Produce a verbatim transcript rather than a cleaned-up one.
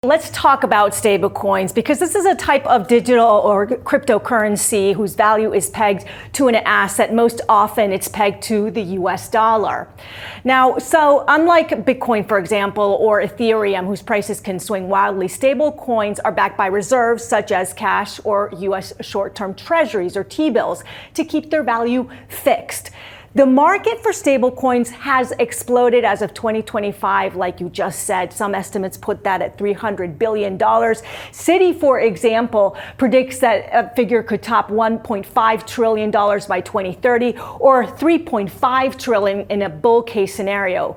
Let's talk about stablecoins because this is a type of digital or cryptocurrency whose value is pegged to an asset. Most often it's pegged to the U S dollar. Now, so unlike Bitcoin, for example, or Ethereum, whose prices can swing wildly, stablecoins are backed by reserves such as cash or U S short-term treasuries or T-bills to keep their value fixed. The market for stablecoins has exploded as of twenty twenty-five, like you just said. Some estimates put that at three hundred billion dollars. Citi, for example, predicts that a figure could top one point five trillion dollars by twenty thirty or three point five trillion dollars in a bull case scenario.